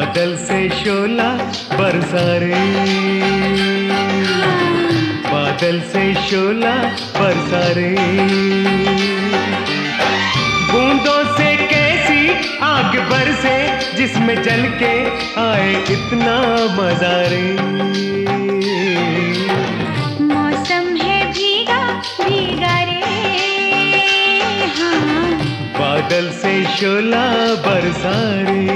बादल से शोला बरसा रे, बादल से शोला बरसा रे। बूंदों से कैसी आग बरसे जिसमें जल के आए इतना मजा रे। मौसम है भीगा भीगा रे, हाँ। बादल से शोला बरसा रे।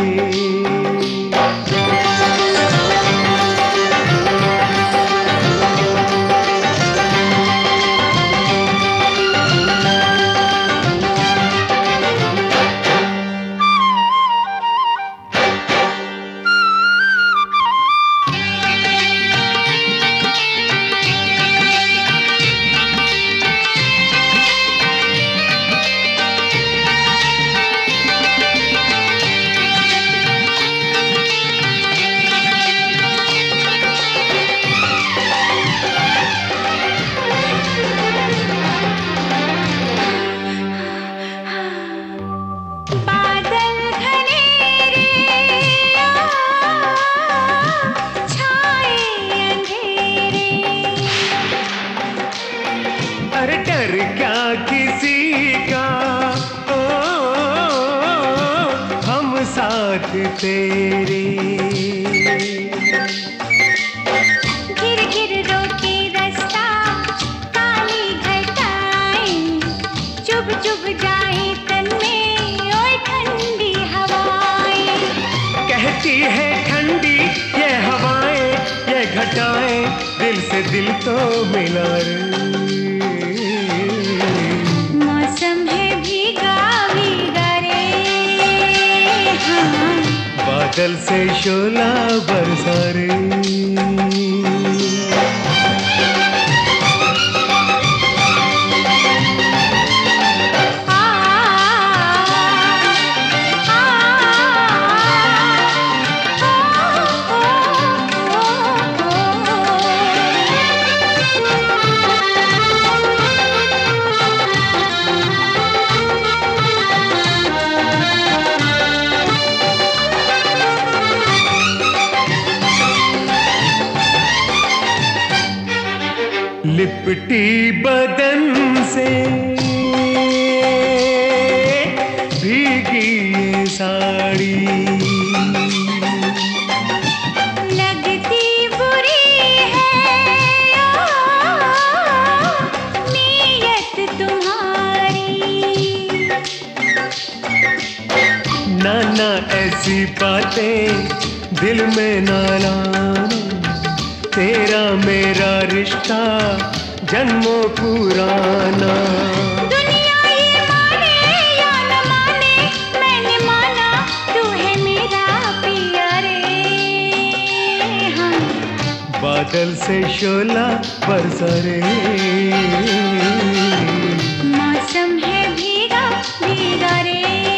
अरे डर क्या किसी का, हम साथ तेरे। गिर गिर रोके रास्ता काली घटाएं, चुभ चुभ जाए तन में ओए ठंडी हवाएं। कहती है ठंडी ये हवाएं ये घटाएं, दिल से दिल तो मिला रे। मौसम है भीगा भीगा रे, हाँ। बादल से शोला बरसा रे। लिपटी बदन से भीगी ये साड़ी, लगती बुरी है नीयत तुम्हारी। नाना ऐसी बातें दिल में ना लाना, तेरा मेरा रिश्ता जन्मों पुराना। दुनिया ये माने या न माने, मैंने माना तू है मेरा पिया रे, हाँ। बादल से शोला बरसा रे। मौसम है भीगा भीगा रे,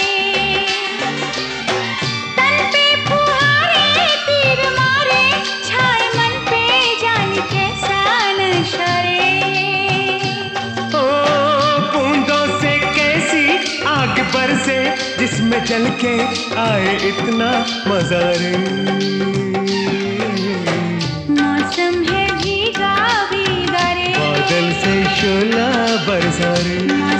तन पे फुहारे तीर मारे, छाए मन पे जाने कैसा नशा रे। ओ बूंदों से कैसी आग बरसे जिसमें जल के आए इतना मजा रे। मौसम है भीगा भीगा रे, बादल से शोला बरसा रे।